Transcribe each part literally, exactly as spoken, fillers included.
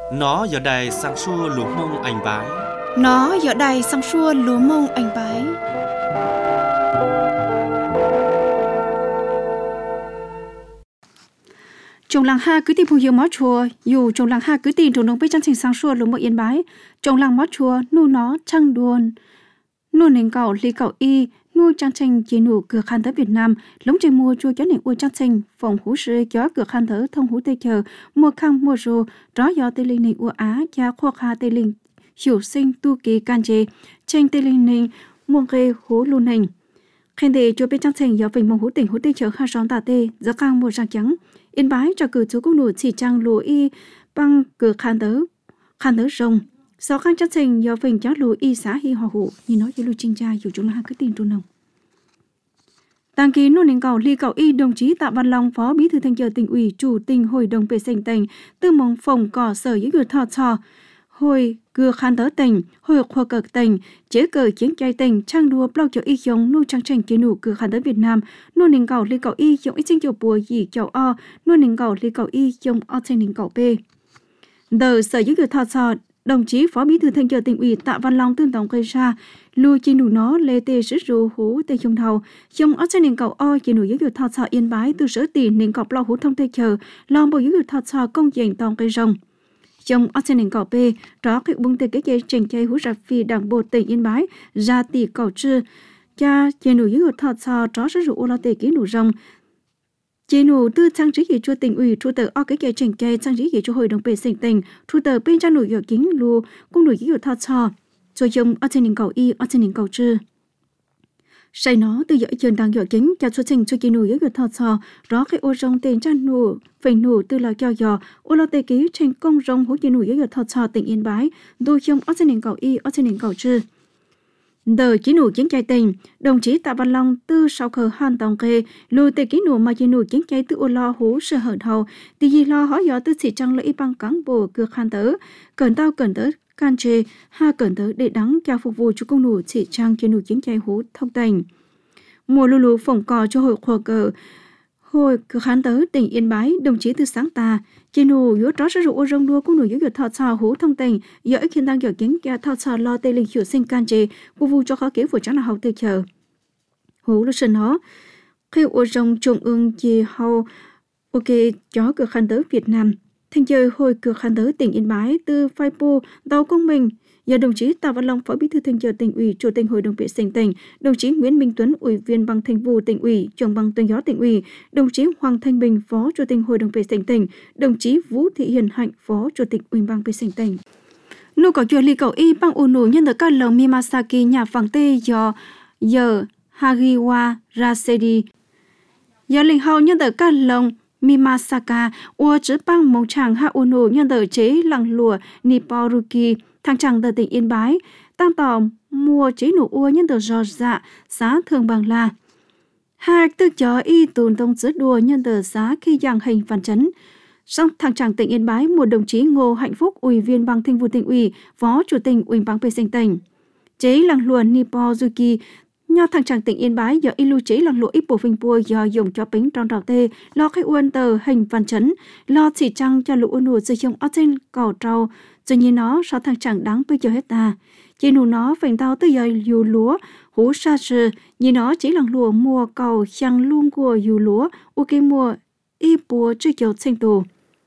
Nó giờ đài sang xua lúa mông anh bái. Nó giờ đài sang xua lúa mông anh bái. Trong làng ha cứ tìm phù hiệu máu chùa, dù trong làng ha cứ tìm trong nông bê chân thành sang xua lúa mông yên bái. Trong làng máu chùa nu nó trăng đuôn, nu nền cậu ly cậu y, nu trang tranh chế nụ cửa khăn tới Việt Nam, lống trời mua chua chó nền uôi trang tranh, phòng hú sư chó cửa khăn thở thông hú tây chờ, mua khăn mua rô, rõ gió tây linh nền ua á, cha khoa kha tây linh, hiểu sinh tu kỳ can chế, tranh tây linh nền, mua ghê hú lưu nền. Khen đề chua bên trang tranh gió vinh mong hú tỉnh hú tây chờ ha rón tà tê, gió căng mua răng trắng. Yên bái cho cử chú công nụ chỉ trang lúa y băng cửa khăn tớ, khăn tớ rồng. Sau khăn chất trình do phình cháu lúa y xã hi hòa hụ, nhìn nói cho lưu trinh trai dù chúng là cứ tin trôn nồng. Tàng ký nô nền cầu ly cầu y đồng chí Tạ Văn Long, phó bí thư thanh tra tỉnh ủy, chủ tình hội đồng bề sinh tỉnh, tư mong phòng cỏ sở dưới gửi thọ trò, hồi cửa khăn tớ tỉnh, hồi khoa cực tỉnh, chế cờ chiến trai tỉnh, trang đua blau cho y giống nô trang tranh chế nụ cửa khăn tớ Việt Nam, nô nền cầu ly cầu y giống ít sinh chỗ bùa dì chậu o, nô nền cầu ly cầu y giống o tranh nền cầu p. Đờ sở dưới gửi thọ trò, đồng chí phó bí thư thanh tra tỉnh ủy Tạ Văn Long tương tổng gây ra lưu chi nụ nó lê tê sứ rù hú tê trong đầu trong ở trên nền cầu o chi nụ dưới gửi thọ trò yên bái từ sở tiền nền cầu lo hú thông tê chờ lo bộ dưới gửi thọ trò công diện tổng gây rồng trong ở trên nền cầu p đó cái bung tê cái dây trình chay hú rạp phi đảng bộ tỉnh yên bái ra tỷ cầu chư cha chi nụ dưới gửi thọ trò đó sứ rù lo tê ký nụ rồng chế nụ tư trang trí cho tỉnh ủy trụ tờ o cái kẻ chỉnh kê trang trí cho hội đồng bề sinh tỉnh trụ tờ bên trang nụ dọ kính lù cũng nụ dọ thọ trò rồi dùng ở trên nền cầu y ở trên nền cầu chư say nó từ dọ trường đang dọ kính cho xuất trình cho chế nụ dọ thọ trò đó cái ô rong tên trang nụ phải nụ từ là cho dọ ô lo tê ký trên công rong hỗ chế nụ dọ thọ trò tỉnh Yên Bái đôi dùng ở trên nền cầu y ở trên nền cầu chư đời chỉ nụ chiến trai tình đồng chí Tạ Văn Long tư sau khờ han tòng kê lùi tê ký nụ mà chỉ nụ chiến trai tư ô lo hú sơ hở đầu thì gì lo hỏi gió tư chỉ trăng lợi băng cán bộ cược han tớ cần tao cần tớ can chê ha cần tớ để đắng cho phục vụ cho công nụ chỉ trăng cho nụ chiến trai hú thông tình mùa lù lù phồng cò cho hội khoa cờ hồi cược han tớ tỉnh Yên Bái đồng chí tư sáng tà chỉ nụ yếu đó sẽ rủ rong đua cũng nụ yếu yếu thọ trò hú thông tình yếu khi đang yếu kiến kia thọ trò lo tê linh hiểu sinh can chê phục vụ cho khó kế của chẳng là hậu tư chờ hú lúc sân nó khi ô rong trung ương chi hậu ok chó cửa khăn tớ Việt Nam thành chơi hồi cửa khăn tớ tỉnh Yên Bái từ phai pu tàu công mình do đồng chí Tạ Văn Long phó bí thư thanh tra tỉnh ủy chủ tịch hội đồng vệ sinh tỉnh đồng chí Nguyễn Minh Tuấn ủy viên ban thường vụ tỉnh ủy trưởng ban tuyên giáo tỉnh ủy đồng chí Hoàng Thanh Bình phó chủ tịch hội đồng vệ sinh tỉnh đồng chí Vũ Thị Hiền Hạnh phó chủ tịch ủy ban vệ sinh tỉnh nô có chuyện ly cầu y bang u nổ nhân được các lồng Mimasaki nhà phẳng tê do giờ Hagiwa Rasedi do linh hậu nhân được các lồng Mimasaka ua chữ bang mông chàng ha u nổ nhân được chế lăng lụa Niporuki thằng chàng từ tỉnh Yên Bái tăng tỏ mua chế nụ ua nhân từ giò dạ xã thường bằng là hai tư chó y tồn tông giữa đùa nhân từ xã khi giang hình phản chấn xong thằng chàng tỉnh Yên Bái một đồng chí Ngô Hạnh Phúc ủy viên ban thường vụ tỉnh ủy phó chủ tịch ủy ban vệ sinh tỉnh chế lăng lụa Niporuki nho thằng chàng tỉnh Yên Bái do y lưu chế lăng lụa ít bộ phình bùa do dùng cho bánh trong đào tê lo khai uôn tờ hình phản chấn lo chỉ trăng cho lũ nụ sử dụng ở trên cầu trâu cho như nó sao thằng chẳng đáng bây giờ hết ta chỉ nụ nó phình tao tới giờ dù lúa hú sa sư như nó chỉ lăng lụa mua cầu chẳng luôn của dù lúa ok mua y bùa chơi kiểu sinh tù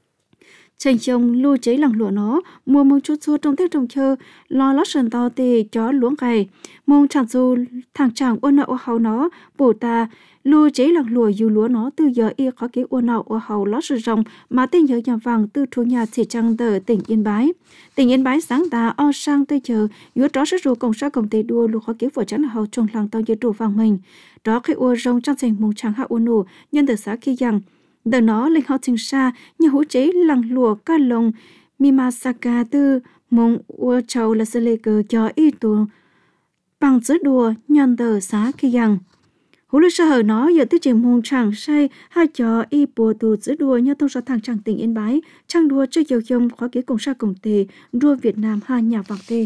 tranh chồng lưu chế lăng lụa nó mua mông chút chút trong tết trồng chơi lo lót sần to tê chó luống gầy mông chẳng dù thằng chàng ôn nợ hầu nó bổ ta lưu chế lăng lụa dù lúa nó từ giờ y khó kế ôn nợ hầu lót sờ rồng mà tên nhớ nhà vàng từ thu nhà chỉ trăng tờ tỉnh Yên Bái tỉnh Yên Bái sáng ta o sang tây chờ yếu đó sẽ rồi công sa công tê đua lưu khó kế vợ chắn hầu trong làng tao như đồ vàng mình đó khi ua rồng trong thành mông chẳng hạ ôn nụ nhân từ xã khi rằng đờ nó linh hậu trình xa như hú chế lăng lụa ca lồng Mimasaka tư mông ua châu là sơ lê cờ cho y tù bằng giữa đùa nhân tờ xã khi rằng hú lưu sơ hở nó giờ tư chỉ mông chẳng say hai cho y bùa tù giữa đùa như thông số thằng chẳng tỉnh Yên Bái trang đùa chơi dầu dông khó kế cùng sa cùng tề đua Việt Nam hai nhà vàng tê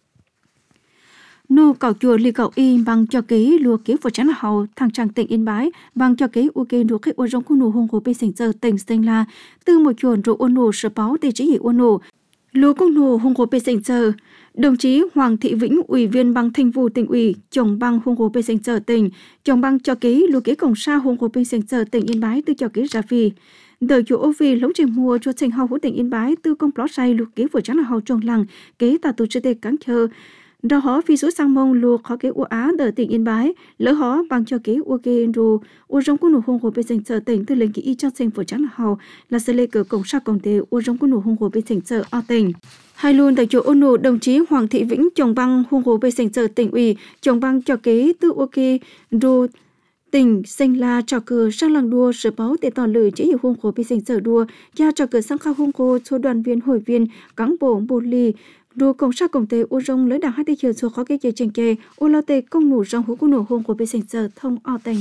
nô cầu chùa lì cầu y bằng cho ký lùa ký phổ chán hậu thằng chàng tỉnh Yên Bái bằng cho ký u kê đùa khách ô rong khu nụ hông hồ bê sành giờ tỉnh sinh la từ một chuồn rồi ô nụ sở báo tê chỉ hỉ ô nụ Lúa công nổ hùng cổ bê sinh giờ, đồng chí Hoàng Thị Vĩnh, ủy viên ban thường vụ tỉnh ủy, trưởng ban hùng cổ bê sinh giờ tỉnh, trưởng ban cho ký lúa ký cổng sa hùng cổ bê sinh giờ tỉnh Yên Bái từ cho ký ra vì. Đời chủ ô vì lống trình mùa cho trình hậu của tỉnh Yên Bái từ công plot say lúa ký vừa trắng là hậu trồng lằng ký tà tù chế tê cắn chờ. Đó họ phi số sang mông lúa khó ký ua á đời tỉnh Yên Bái, lỡ họ bằng cho ký ua kê rù, ua rong của nụ hùng cổ bê sinh giờ tỉnh từ lên ký y cho trình vừa trắng là hậu là sẽ lê cờ cổng sa cổng tê ua rong của nụ hùng cổ bê sinh giờ ở tỉnh. Hai luôn tại chỗ ôn nụ đồng chí Hoàng Thị Vĩnh, trưởng ban hùng cổ bê sinh giờ tỉnh ủy, trưởng ban cho ký từ ua kê rù tỉnh sinh la trò cờ sang làng đua sở báo để tỏ lời chỉ hiệu hùng cổ bị sinh sở đua gia trò cờ sang khao hùng cổ số đoàn viên hội viên cán bộ bù lì đua công sát công tế u rong lấy đảng hai tây chiều số khó cái chơi trình kê u lao tê công nụ rong hú của nụ hùng cổ bị sinh sở thông o tỉnh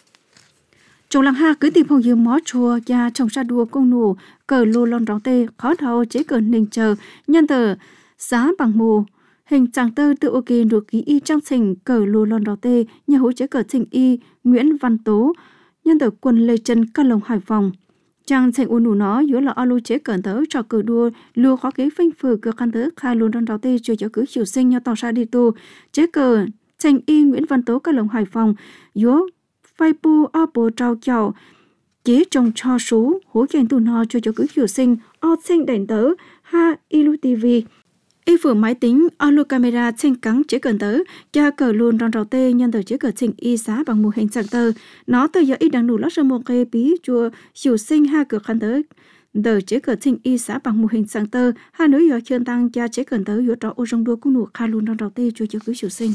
trong làng ha cứ tìm hồng dương mó chùa gia trồng sa đua công nụ cờ lô lon rong tê khó thầu chế cờ ninh chờ nhân tờ giá bằng mù hình trạng tơ tự ok được ký y trong trình cờ lô lon đỏ tê nhà hỗ trợ cờ trình y Nguyễn Văn Tố nhân tờ quân Lê Trân Ca Lồng Hải Phòng trang trình u nụ nó dưới là alu chế cờ tớ cho cờ đua lùa khó kế phanh phử cờ khăn tớ khai lô lon đỏ tê chưa cho cứ chiều sinh nhau tỏ ra đi tu chế cờ trình y Nguyễn Văn Tố Ca Lồng Hải Phòng dưới phai pu ở bộ trao chào chế trồng cho số hỗ trợ tu nó chưa cho cứ chiều sinh ở sinh đèn tớ ha ilu tivi y vừa máy tính alu camera trên cắn chế cần tớ cho cờ luôn rong rau tê nhân tờ chế cờ trình y giá bằng mô hình dạng tờ nó từ giờ y đang đủ lót ra một cái bí chùa chiều sinh ha cờ khăn tớ tờ chế cờ trình y giá bằng mô hình dạng tờ hai nữ giờ chân tăng cho chế cần tớ giữa trọ ô rong đua cũng nụ khai luôn rong rau tê chùa cho cứ chiều sinh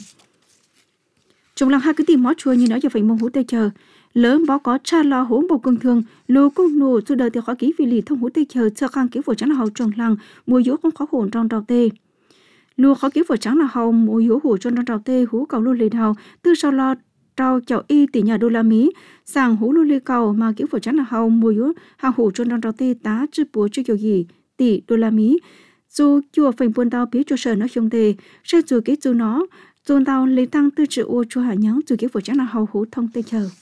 trong làng hai cái tìm mót chùa như nó giờ phải mong hú tê chờ lớn bó có cha lo hỗn bộ công thường lô công nụ su đời thì khó ký vì lì thông hú tê chờ cho khang ký phổ trắng là hậu trồng làng mùa dỗ không khó hồn trong rau tê lúa khó ký phổ trắng là hậu mùa dỗ hủ cho nó rau tê hú cầu lô lì hậu từ sau lo trao chậu y tỷ nhà đô la mỹ sàng hú lô lì cầu mà ký phổ trắng là hậu mùa dỗ hàng hủ cho nó rau tê tá chữ búa chữ kiểu gì tỷ đô la mỹ dù chùa phình buôn tao biết cho sở nó không tê sẽ dù ký dù nó dồn tao lấy tăng từ chữ ô cho hạ nhắn dù ký phổ trắng là hậu hú thông tê chờ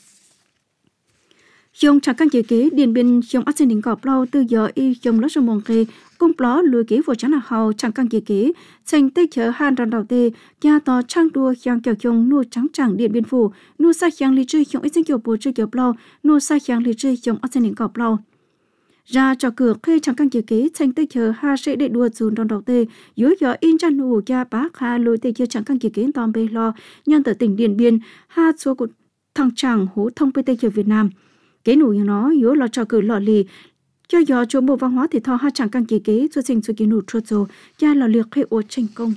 Dòng chẳng căn chế kế điền biên dòng ác sinh đỉnh cọp lâu từ giờ y dòng lót sông mong kê công pló lùi kế vô chẳng là hầu chẳng căn chế kế thành tê chở hàn ròn đầu tê gia tò trang đua giang kiểu dòng nô trắng chẳng điện biên phủ nô sa giang lý trư dòng ít sinh kiểu bố trư kiểu lâu nô sa giang lý trư dòng ác sinh đỉnh cọp lâu ra cho cửa khê chẳng căn chế kế thành tê chở ha sẽ để đua dùn ròn đầu tê dưới giờ in chan nụ gia bác ha lùi tê chở chẳng căn chế kế tòm bê lo nhân từ tỉnh điện biên ha số của thằng chàng hú thông bê tê chở Việt Nam kế nụ như nó yếu là cho cử lọ lì cho giờ chỗ bộ văn hóa thể thao hai chẳng căn kế kế cho sinh cho kế nụ trôi rồi cha là liệt hệ ô thành công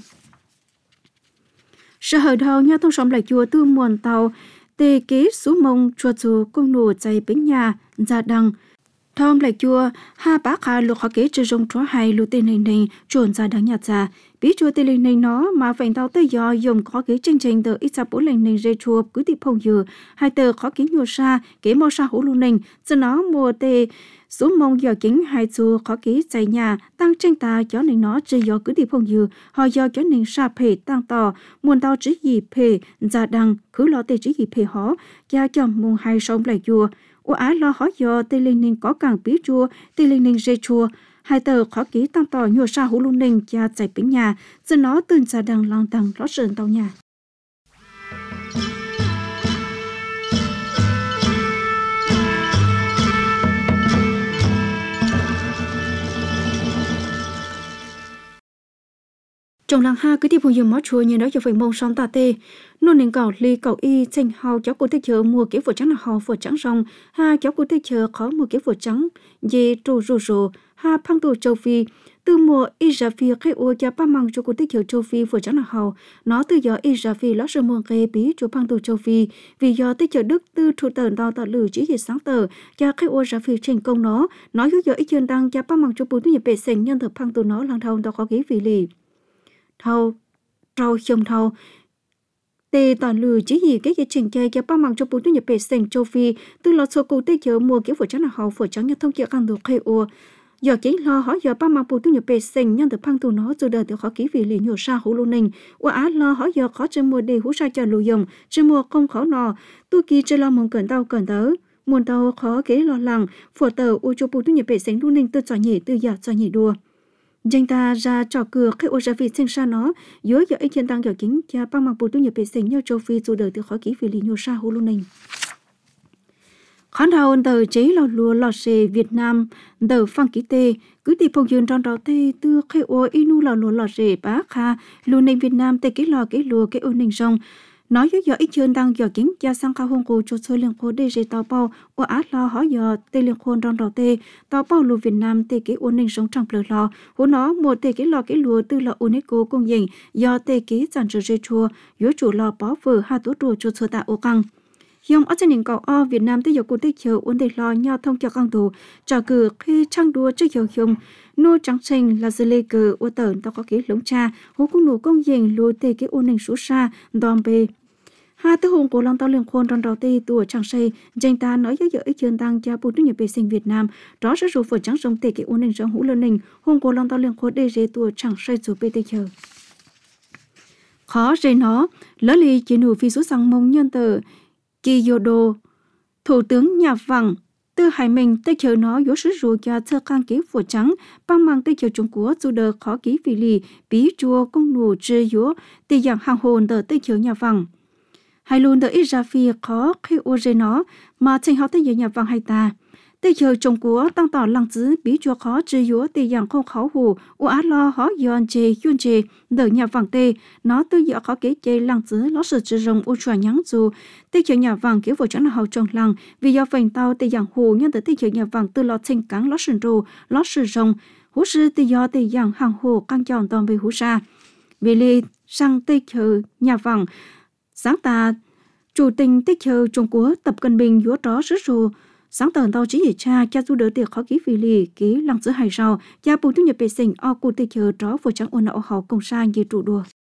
sở hở đầu nhà thông sống lại chùa tư muôn tàu tê kế số mông chùa chùa công nụ chạy bến nhà ra đằng thom lại chùa ha bác ha lục khó kế chơi rong chó hay lục tên này này chuẩn ra đằng nhà già bí chùa tên này này nó mà phải tao tới giờ dùng khó kế chương trình từ ít sa bốn lần này dây chùa cứ tiếp phong dừa hai tờ khó kế nhiều xa kế mò sa hổ luôn này cho nó mua tê số mông giờ kính hai chùa khó kế chạy nhà tăng tranh ta cho nên nó chỉ giờ cứ tiếp phong dừa họ giờ cho nên sa phê tăng tò muôn tao chỉ gì phê ra đằng cứ lo tê chỉ gì phê họ cha chồng mùng hai sống lại chùa ô á lo khó giờ tê linh ninh có càng bí chùa tê linh ninh dây chùa hai tờ khó ký tăng tỏ nhua sa hú luôn ninh cha chạy bến nhà giờ nóตื่n ra đằng lang đằng lót sơn tàu nhà trong làng ha cứ tiếp hồi giờ mót chùa như đó cho phải mong son ta tê nôn nên cỏ ly cỏ y tranh hào cháu cô tê chờ mua cái phở trắng là hào phở trắng rong ha cháu cô tê chờ khó mua cái phở trắng dê trù rù rù ha phăng tù châu phi từ mùa y ra phi khai ô cha ba mang cho cô tê chờ châu phi phở trắng là hào nó từ giờ y ra phi lót sơ mua cái bí cho phăng tù châu phi vì giờ tê chờ đức từ thủ tờ đào tờ lử chỉ gì sáng tờ cha khai ô ra phi thành công nó nói giờ y chân đang cha ba mang cho bố tu nhập bể sành nhân thực phăng tù nó lang thâu tao khó cái vì lì thâu trâu chồng thâu tê toàn lừa chỉ gì cái cái trình chơi cho ba mang cho bố tu nhập bể sành châu phi từ lọt số cụ tê chờ mua kiểu phở trắng là hậu phở trắng nhất thông chợ càng được khai ô giờ chính lo hỏi giờ ba mang bố tu nhập bể sành nhân được phăng tu nó rồi đời thì khó ký vì lì nhiều sa hữu lưu ninh qua á lo hỏi giờ khó chơi mua để hú sa chờ lù dùng chơi mua không khó nọ tu kỳ chơi lo mong cẩn tao cẩn tớ muôn tao khó kế lo lằng phở tờ ô cho bố tu nhập bể sành lưu ninh từ trò nhỉ từ giờ trò nhỉ đua Danh ta ra trò cửa khi ô ra phi sinh ra nó, dối giờ ý kiến tăng giờ kính cha băng mặc bộ tu nhập bệ sinh nhau châu phi dù đời từ khỏi kỹ vì lý nhô sa hô luôn này. Khán đầu tờ chế lò lùa lò xề Việt Nam tờ phăng ký tê cứ tìm phong dương trong đó tê tư khi ô inu lò lùa lò xề bá kha luôn nên Việt Nam tê cái lò cái lùa cái ô ninh rong nói với giờ ít chân đang giờ kính cha sang cao hông cô cho chơi liên khô đê dê tàu bao ô át lo hỏi giờ tê liên khôn trong đó tê tàu bao lùa Việt Nam tê cái ô ninh sống trong bờ lò hú nó một tê cái lò cái lùa tư lò UNESCO công dình do tê cái giàn trở dê chua yếu chủ lò bó vừa hai tổ đùa cho chơi tạ ô căng. Dòng ở trên nền cầu o Việt Nam tới giờ cuộc tích chiều ổn định lo nhau thông cho con tù trò cử khi trang đua trước chiều hiông nô trắng xanh là dư lê cử ô tởn tao có cái lống cha hú cũng nụ công dình lùa tê cái ổn định số xa đòn bê hai tư hùng của lòng tao liên khôn trong đầu tê tùa trắng say danh ta nói với giờ ít chân tăng cha bùn nước nhập vệ sinh Việt Nam đó sẽ rủ phở trắng sông tê cái ổn định trong hũ lơ nình hùng của lòng tao liên khôn đê dê tùa trắng say dù bê tê chờ khó dây nó lỡ lì chỉ nụ phi số sang mông nhân tờ Kiyodo, Thủ tướng nhà vàng Tư Hải Minh tới chờ nó yếu sứ rùa cho thơ khang ký phổ trắng băng mang tới chờ Trung Quốc dù đờ khó ký vì lì bí chùa công nụ trừ yếu tì dạng hàng hồn tờ tới chờ nhà vàng. Hai luôn tờ ít ra phi khó khi ô dê nó mà thành họ tới giờ nhà vàng hay ta. Tới chờ Trung Quốc tăng tỏ lăng dứ bí chùa khó trừ yếu tì dạng không khó hù ô át lo hóa dọn chê yun chê đờ nhà vàng tê nó tư dọ khó kế chê lăng dứ ló sự trừ rồng ô chùa nhắn dù tê chờ nhà vàng kiểu vô chẳng là hậu trong lăng vì do phành tao tê dạng hù nhân tới tê chờ nhà vàng tư lọ thanh cắn ló sừng rù ló sự rồng hú sư tê do tê dạng hàng hù căng chọn toàn về hú sa vì lì sang tê chờ nhà vàng sáng ta chủ tình tê chờ Trung Quốc Tập Cận Bình yếu đó sứ rù sáng tờn tàu chỉ hệ cha cha du đỡ tiệc khó ký vì lì ký lăng giữa hải rào cha bùn thu nhập bề sinh o cụ tê chờ đó vô trắng ôn ảo hậu công sang như trụ đùa.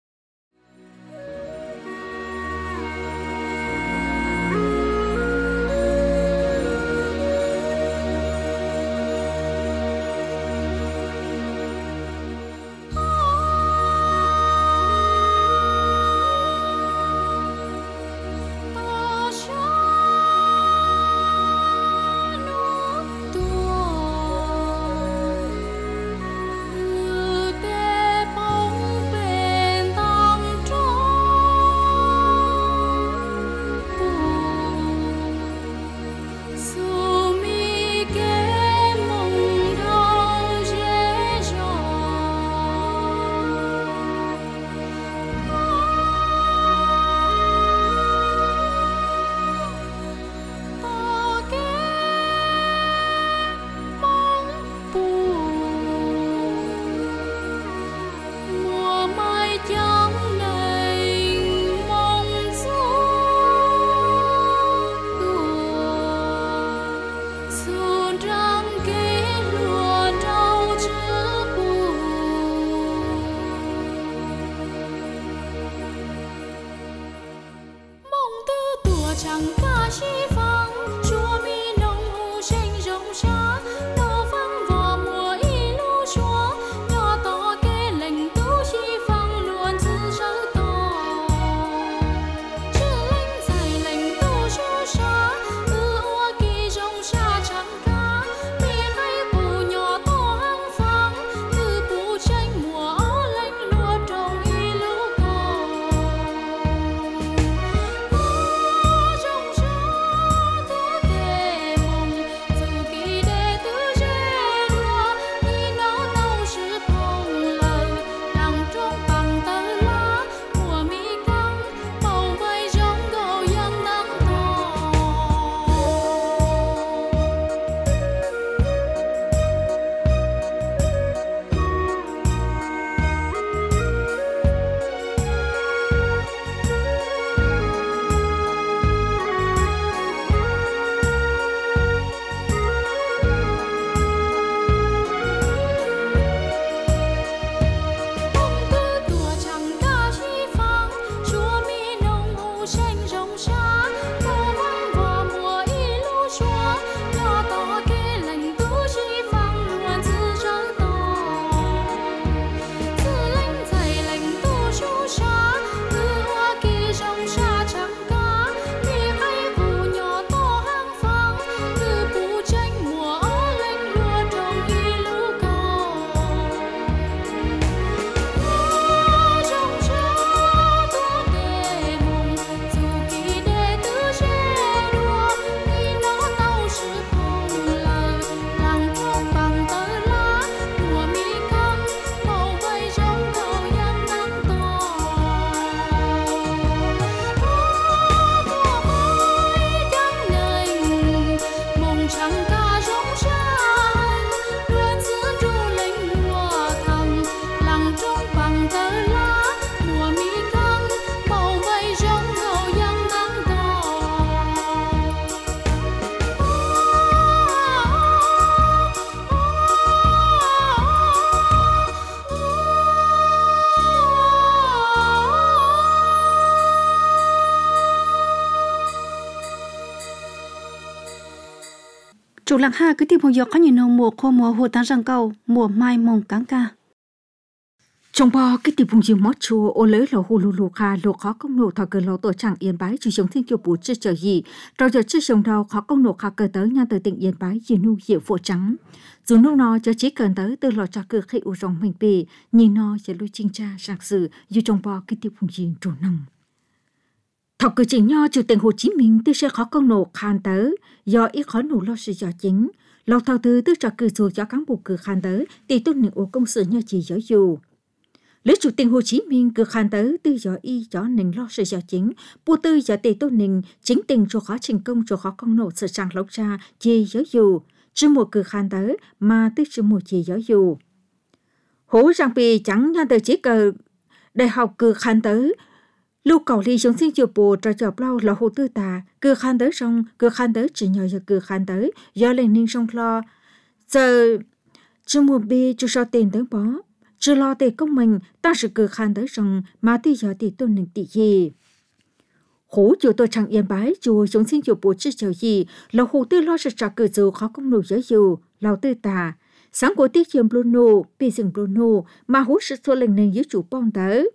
chủ lăng ha cứ tìm hồ dọc có nhìn nông mùa khô mùa hồ tán răng cầu mùa mai mông cáng ca trong bò cái tìm vùng dương mót chùa ô lấy lò hồ lù lù kha lù khó công nổ thọ cờ lò tổ chẳng yên bái chủ sống thiên kiều bù chưa chờ gì rồi giờ chưa sống đâu khó công nổ kha cờ tới nha từ tỉnh yên bái gì nu hiệu phổ trắng dù nô nó cho chỉ cần tới từ lò trà cờ khi u rong mình bì nhìn nó sẽ lui chinh cha sạc sự dù trong bò cái tìm vùng dương chủ nông thọ cờ chỉ nho chủ tịch Hồ Chí Minh tư sẽ khó công nổ khan tới do ít khó nổ lo sự do chính lò thọ từ tư trà cờ dù cho cán bộ cờ khan tới thì tôn những ô công sự nhau chỉ giỏi dù lấy chủ tịch Hồ Chí Minh cứ khan tới tư do y cho nền lo sự do chính bu tư do tề tôn nền chính tình cho khó thành công cho khó công nổ sự sang lốc ra chỉ giỏi dù chứ một cứ khan tới mà tư chứ một chỉ giỏi dù hổ rằng vì chẳng nha từ chỉ cờ đại học cứ khan tới lúc cầu ly chúng sinh chiều bồ cho chọc lâu là hồ tư tà cứ khan tới xong cứ khan tới chỉ nhờ giờ cứ khan tới do lên ninh xong lo giờ chứ một bê cho sao tiền tới bó chứ lo tiền công mình ta sẽ cứ khan tới xong mà tí giờ thì tôi nên tỷ gì hổ chiều tôi chẳng yên bái chùa chúng sinh chiều bồ chứ chào gì là hồ tư lo sẽ trả cử dù khó công nổi giới dù lao tư tà sáng của tiết chiều Bruno bị dừng Bruno mà hổ sự thua lên nên dưới chủ bong tới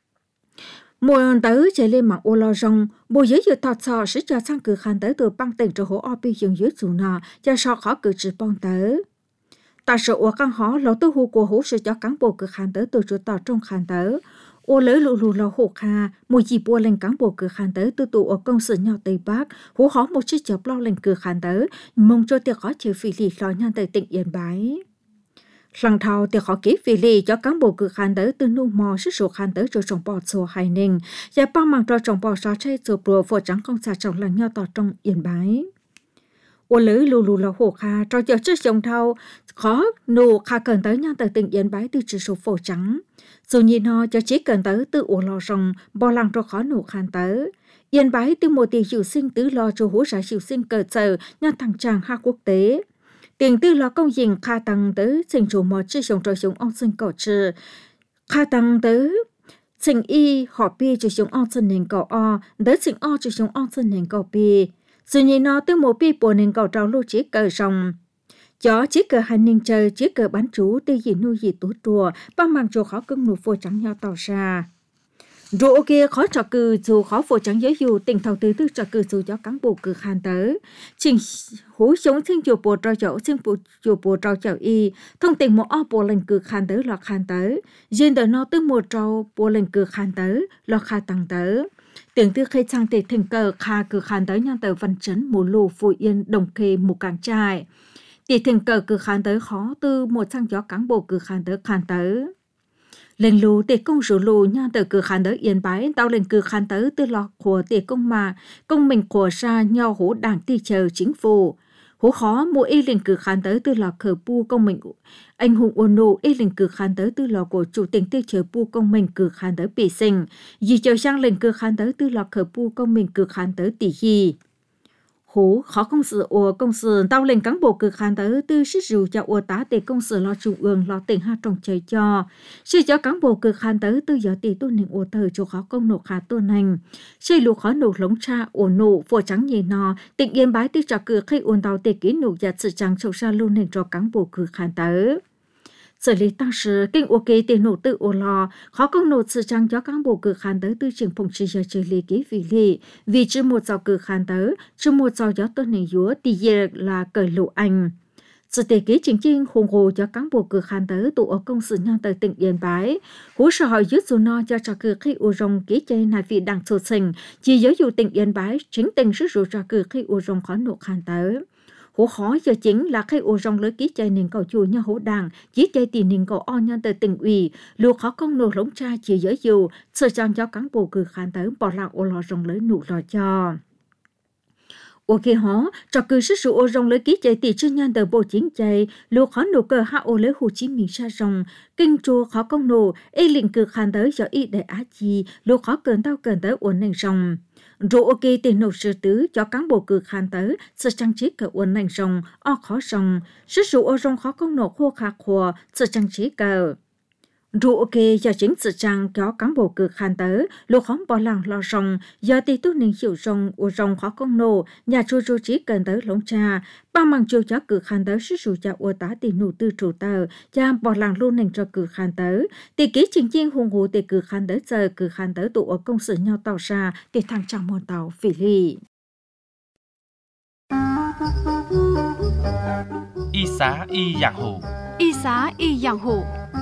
mùa tới chạy lên mạng ô lo rong bộ giới dự thọ sò sẽ cho sang cử khan tới từ băng tỉnh cho hổ o bị dừng dưới chủ nọ cho so khó cử chỉ bong tới ta sợ ô căn hó lỗ tư hù của hổ sẽ cho cán bộ cử khan tới từ chỗ tỏ trong khan tới ô lấy lù lù lò hổ kha mùi gì bùa lên cán bộ cử khan tới từ tụ ở công sự nhau tây bắc hổ khó một chiếc chọc lo lên cử khan tới mong cho tiệc khó chịu phì lì lo nhan tới tỉnh Yên Bái rằng thao tiệc khó kỹ phì lì cho cán bộ cử khan tới từ nu mò sức số khan tới cho trồng bò xô hai ninh và bao màng cho trồng bò xóa chay rồi bùa phổ trắng công xà trồng làng nhau tỏ trong Yên Bái ô lấy lù lù lò hổ kha cho giờ trước trồng thao khó nụ kha cần tới nhau tới tỉnh Yên Bái từ chỉ số phổ trắng dù nhìn nó cho chỉ cần tới từ ổ lò rồng bò làng cho khó nụ khan tới Yên Bái từ một tỷ hiệu sinh tứ lo cho hỗ trợ hiệu sinh cờ sở nhau thằng chàng ha quốc tế tiền tư lo công dình kha tăng tới sinh chủ mò chi sống cho sống ông sinh cổ trừ kha tăng tới sinh y họ pi cho sống ông sinh nền cổ o tới sinh o cho sống ông sinh nền cổ pi dù nhìn nó từ một pi bộ nền cổ trao lưu chỉ cờ rồng chó chỉ cờ hành ninh chơi chỉ cờ bán chú tư gì nuôi gì tú trùa bao mang cho khó cưng nụ phô trắng nhau tàu ra rồi kia khó trò cử dù khó phổ trắng giới dù tình thầu tư tư trò cử dù cho cán bộ cử khan tới trình hú sống sinh chùa bộ trò chậu sinh bộ chùa bộ trò chậu y thông tình một o bộ lần cử khan tới là khan tới riêng đời nó tới một trò bộ lần cử khan tới là kha tăng tới tiền tư khai trang tề thành cờ kha cử khan tới nhan tờ văn chấn mù lù phù yên đồng khê một cảng trai tỷ thành cờ cử khan tới khó tư một sang gió cán bộ cử khan tới khan tới lên lù để công rủ lù nha từ cử khan tới Yên Bái tao lên cử khan tới từ lọ của để công mà công mình của ra nhau hổ đảng ti chờ chính phủ hổ khó mua y lên cử khan tới từ lọ khờ pu công mình anh hùng ôn nô y lên cử khan tới từ lọ của chủ tịch ti chờ pu công mình cử khan tới bị sinh vì chờ sang lên cử khan tới từ lọ khờ pu công mình cử khan tới tỷ hi hú khó công sự ủa công sự tao lên cán bộ cử khan tới tư sức rượu cho ủa tá để công sự lo trung ương lo tỉnh ha trồng trời cho khi cho cán bộ cử khan tới tư giờ tỷ tu nền ủa thời cho khó công nộp khá tu nành khi lù khó nộp lống cha ủa nụ phổ trắng nhìn nọ tỉnh Yên Bái tư cho cử khi ủa tàu để kỹ nộp giặt sự trắng sâu xa luôn nền cho cán bộ cử khan tới xử lý tăng sự kinh ok tiền nổ tự ô lò khó công nộp sự trắng cho cán bộ cử khan tới tư trường phòng chỉ giờ chơi lý ký vì lý vì chưa một giàu cử khan tới chưa một giàu gió tuần này dúa thì giờ là cởi lộ anh sự tế ký chính chính hùng hồ cho cán bộ cử khan tới tụ ở công sự nhau tới tỉnh Yên Bái hú sở hỏi dứt dù no cho trò cử khi ô rồng ký chơi này vì đang sổ sinh chỉ giới dù tỉnh Yên Bái chính tình sức rủ trò cử khi ô rồng khó nộp khan tới hổ khó giờ chính là khi ô rong lưới ký chạy nền cầu chùa nha hổ đảng chỉ chạy tiền nền cầu o nhân từ tỉnh ủy lưu khó công nổ lống cha chỉ giới dù sơ trang cho cán bộ cử khan tới bỏ lạc ô lò rong lưới nụ lò cho ô kia hó cho cử sức sự ô rong lưới ký chạy tỷ chân nhân từ bộ chính chạy lưu khó nổ cờ hạ ô lưới Hồ Chí Minh sa rong kinh chùa khó công nổ y lĩnh cử khan tới cho y đại á chi lưu khó cơn tao cơn tới ổn nền rong rồi ok tiền nộp sự tứ cho cán bộ cử khan tới sự trang trí cờ uốn nành rồng o khó rồng sức dụ ô rong khó công nộp khô khạc khô sự trang trí cờ Rủ kê do chính sự trang có cán bộ cực khăn tới, lô khóm bỏ làng lo rồng, do tì tốt nên hiểu rồng, u rồng khó công nổ, nhà chua chua chỉ cần tới lông trà, ba mang chua cho cực khăn tới sức rủ cho u tá tì nụ tư trụ tờ, cha bỏ làng luôn nên cho cực khăn tới, tì ký chính chiên hùng hù tì cực khăn tới giờ cực khăn tới tụ ở công sự nhau tàu ra, tì thằng trong môn tàu phỉ lì. Y xá y dạng hổ. Y xá y dạng hổ.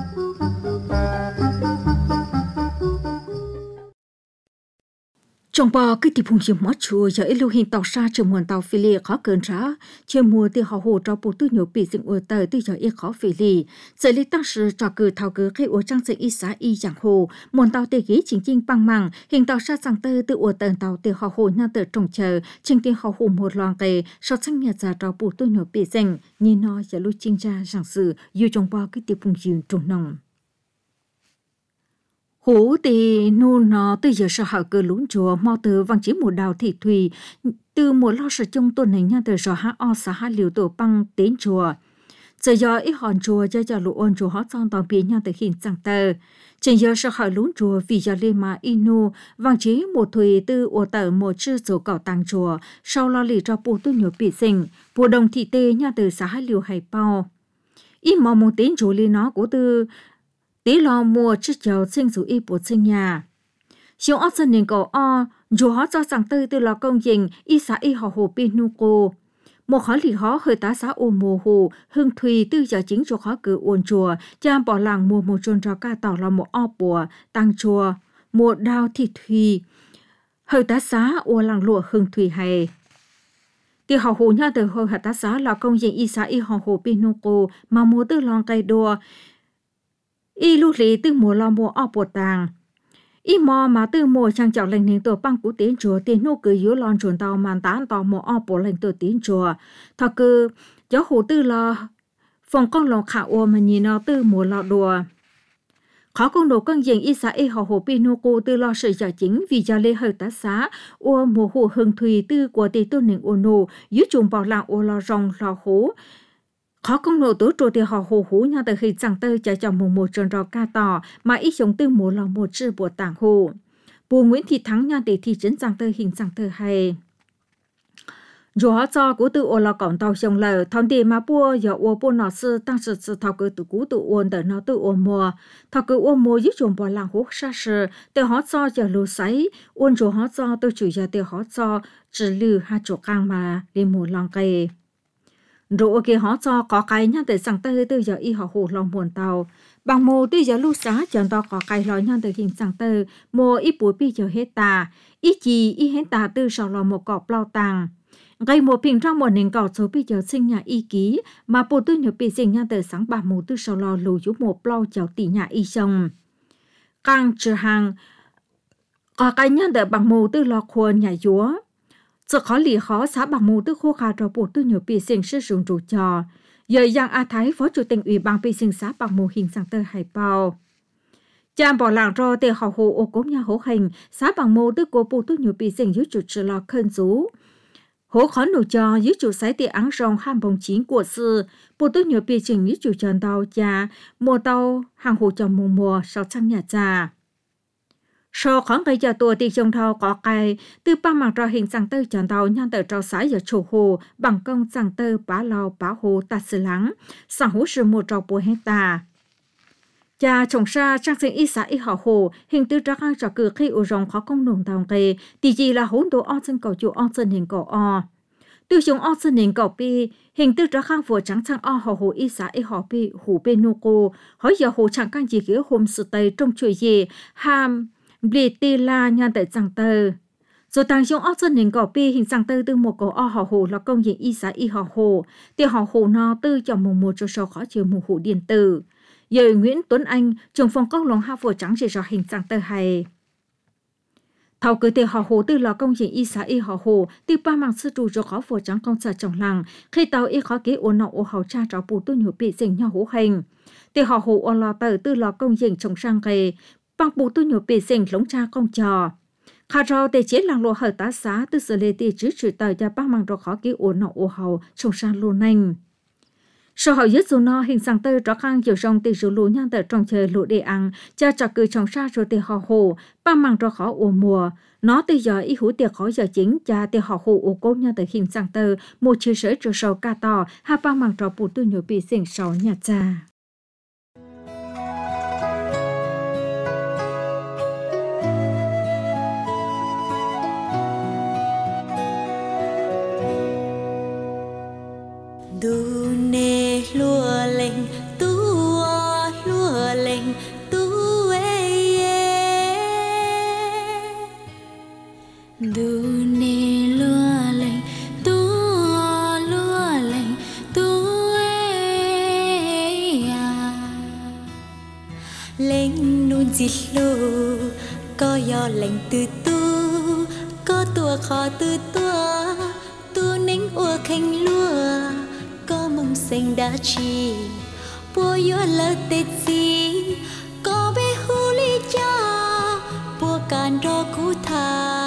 Trong bò cái tiệp hùng hiểm mót chùa giờ ít lưu hình tàu xa trường nguồn tàu phi lì khó cơn rã, chưa mùa thì họ hồ cho bộ tư nhổ bị dựng ở tờ tư giờ ít khó phi lì, giờ lý tăng sự cho cử thảo cử khi ở trang sự y xã y dạng hồ, nguồn tàu tê ghế chính chính bằng măng, hình tàu xa sang tơ từ ở tờ tàu từ họ hồ nhau tờ trồng chờ, trên tiền họ hồ một loang kề, sau sang nhà già cho bộ tư nhổ bị dựng, nhìn nó giờ lưu chính ra rằng sự, dù trong bò cái tiệp hùng hiểm trùng nồng. Hú thì nô nó từ giờ sau hậu cơ lún chùa mò từ vang chỉ mùa đào thị thủy từ mùa lo sợ trong tuần này nha từ giờ ha o xã ha liều tổ băng đến chùa giờ giờ ít hòn chùa cho giờ lũ ôn chùa hót son tàu biển nha từ hiện sang tờ trên giờ sau hậu lún chùa vì giờ lên mà inu vang chỉ một thủy từ ô tờ một chữ số cỏ tăng chùa sau lo lì cho bù tu nhiều bị sinh bù đồng thị tê nha từ xã ha liều hải bao ít mò một tiếng chùa li nó của từ tí lo mua chiếc chầu sinh dù y bộ sinh nhà. Xong ớt dân nền cầu o, dù họ cho rằng tư tư lo công trình y xã y họ hồ bên nụ cô. Một khó lì họ hơi tá xã ô mùa hồ, hương thùy tư giờ chính cho khó cử ồn chùa, cha bỏ làng mùa một chôn cho ca tỏ là một o bùa, tăng chùa, một đào thị thùy. Hơi tá xã ô làng lụa hương thùy hay. Thì họ hồ nha từ hơi tá xã là công trình y xã y họ hồ bên nụ cô, mà mùa tư lòng cây đùa, y lưu lý từ mùa lo mùa ở bộ tàng. Y mò mà từ mùa trang trọng lệnh hình tổ băng của tiến chùa tiền nô cử yếu lon chuồn tàu màn tán tàu mùa ở bộ lệnh tổ tiến chùa. Thật cư, gió hồ tư lo, phòng con lòng khả ô mà nhìn nó từ mùa lo đùa. Khó công đồ cân dành y xã y họ hồ bì nô cô tư lo sự giả chính vì gia lê hơi tá xá, ô mùa hồ hưng thùy tư của tỷ tôn nền ô nô, dưới chuồng bảo làng ô lo rong lo hố. Khó công nổ tố trô thì họ hồ hú nhau từ khi chẳng tơ chạy cho mùa một tròn rò ca tỏ mà ít giống tư mùa lòng một chữ bộ tảng hồ. Bùa Nguyễn Thị Thắng nhau để thị trấn chẳng tơ hình chẳng tơ hay. Dù họ cho của tự ô lo cổng tàu xong lờ, thon tiền mà bùa giờ ô bùa nọ sư tăng sự sự thảo cử tự cú tự ôn đỡ nó tự ô mùa. Thảo cử ô mùa dưới chuồng bỏ làng hút xa sự, tự họ cho giờ lù sáy, ôn dù họ cho tôi chủ giờ tự họ cho trừ lư hai chỗ càng mà đi mùa lòng cây. Rồi kia họ cho có cái nha từ sang tơ từ giờ y họ hồ lòng buồn tàu bằng mồ từ giờ lúc sáng chọn to có cái lo nha từ hình sang tơ mồ ít buổi bây giờ hết ta ít gì ít hết ta từ sau lo một cọp lao tàng gây một bình trong một nền cỏ số bây giờ sinh nhà y ký mà bộ tư nhập bị sinh nha từ sáng bà mồ từ sau lo lù giúp một lao cháu tỷ nhà y sông càng trừ hàng có cái nha từ bằng mồ từ lo khuôn nhà dúa. Giờ khó lì khó xã bằng mù tư khô khá cho bộ tư nhiều bị sinh sử dụng rủ trò. Giờ Giang A Thái, Phó Chủ tịch Ủy ban bị sinh xã bằng mù hình sang tơ hải bao. Chàm bỏ làng rò tề họ hồ ô cốm nhà hỗ hành, xã bằng mù tư của bộ tư nhiều bị sinh dưới chủ trì lò khân rú. Hỗ khó nụ trò dưới chủ sái tề áng rong ham bồng chín của sư, bộ tư nhiều bị sinh dưới chủ tròn tàu cha, mùa tàu hàng hồ cho mùa mùa sau trăm nhà cha. Sau khoảng thời gian tuổi thì trong thao có cái từ ba mặt ra hình sang tơ chọn tàu nhăn tờ trao sái ở chỗ hồ bằng công sang tơ bá lao bá hồ ta sư lắng sang hú sư một trò bùa hecta. Cha trồng sa trang sinh y xã y họ hồ hình tư ra khang trò cử khi ở rồng khó công nồng tàu kề thì chỉ là hỗn đồ on chân cầu chủ on chân hình cầu o. Từ chúng on chân hình cầu pi hình tư ra khang vừa trắng sang o họ hồ y xã y họ pi hủ bên nô cô hỏi giờ hồ chẳng can gì kia hôm sự tây trong chuỗi gì ham bị tì la nha tại sang tơ. Rồi tăng trong ốc dân hình cỏ pi hình sang tơ từ một cổ o họ hồ là công diện y xã y họ hồ. Thì họ hồ nó tư cho mùng một cho sâu khó chiều mùng hồ điện tử. Giờ Nguyễn Tuấn Anh, trưởng phòng công lòng hạ phổ trắng chỉ rõ hình sang tơ hay. Thảo cứ thì họ hồ tư là công diện y xã y họ hồ. Từ ba mạng sư trụ cho khó phổ trắng công xã trọng làng. Khi tàu y khó kế ổn nọ ô hào cha cho bù tu nhiều bị dình nhau hữu hành. Thì họ hồ ô lò tờ tư là công diện trồng sang kề. Bằng bộ tu nhiều bị sinh lống cha công trò. Khá rau để chế làng lộ hở tá xá từ giờ lê tì chứ trừ tờ cho bác mang rô khó ký ổn nọ ô hầu trong sang lô nành. Sau họ giết dù nó hình sang tơ rõ khang nhiều rong tì rủ lũ nhang tờ trong trời lũ đề ăn, cha trả cử trong xa rồi tì họ hồ, ba mang rõ khó ổ mùa. Nó tì giờ ý hữu tiệc khó giờ chính, cha tì họ hồ ổ cố nhang tờ hình sang tơ, một chia sẻ cho sầu ca tò, ha ba mang rõ bù tư nhổ bị xỉnh sầu nhà cha. Du nê lúa lên tua lúa lên tu ê Du nê lúa lên tua lúa lên tu ê lên nun dịch lù có gió lạnh từ tu có tua khó từ tua tu nính ua khanh lúa có mong xanh đã chi bùa yếu lỡ tết gì có bé hú lý cha bùa càn rô cú thà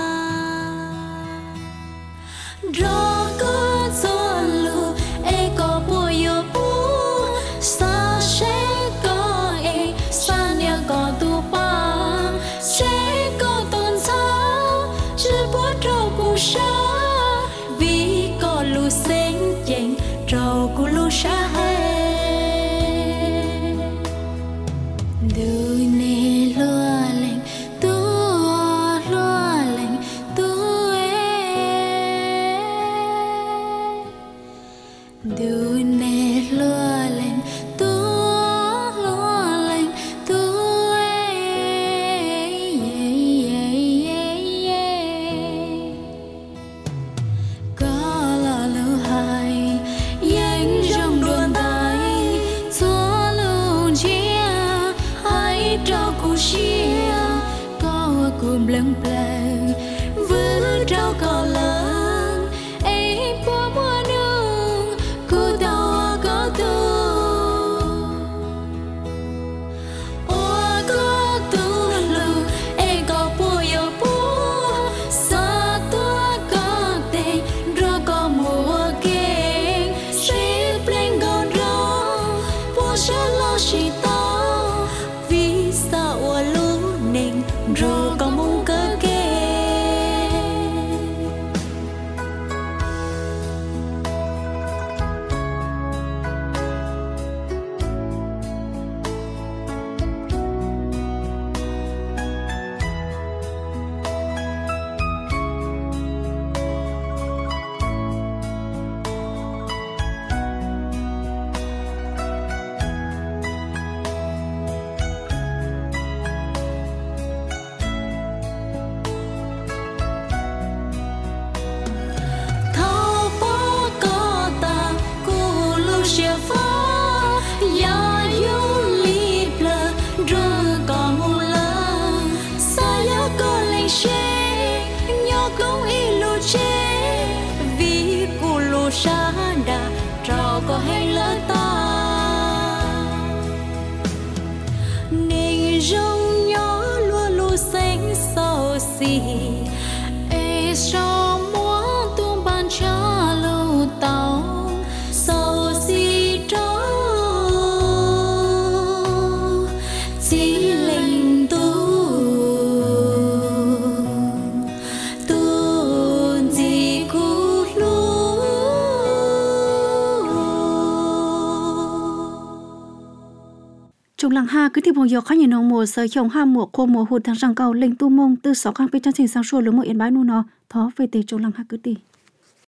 rô có gió lù ê có bùa yếu bùa xa sẽ có ê xa nhà có tu ba sẽ có tôn giáo chứ bùa rô cú xa vì có lù xanh chênh trâu của lũ xa hè Du nê lúa lên tua lúa lên tu ê Du nê lúa lên tua lúa lên tu ê có là lũ hai trao cô xia có cùng lăng pleng với trao có lớn ấy bố mua nương cô tao có tu ô có tu lu ấy có bố yêu bố sa tua có tê rồi có mua keng sẽ pleng gòn rong bố sẽ lo chỉ tao rồi có mong cơ kê có hay lỡ ta nên rong nhỏ lúa lúa xanh sầu xì ê cho muốn tung ban cho lúa tàu sầu xì trâu chỉ linh tu tu gì cũ lúa Trong làng ha cứ tiếp tục khá nhiều nông mùa sợi chồng ha mùa khô mùa hụt thằng răng cầu lên tu mông từ sáu khang bên trong trình sáng sủa lúa mùa yên bái nu nó thó về tề trong làng ha cứ đi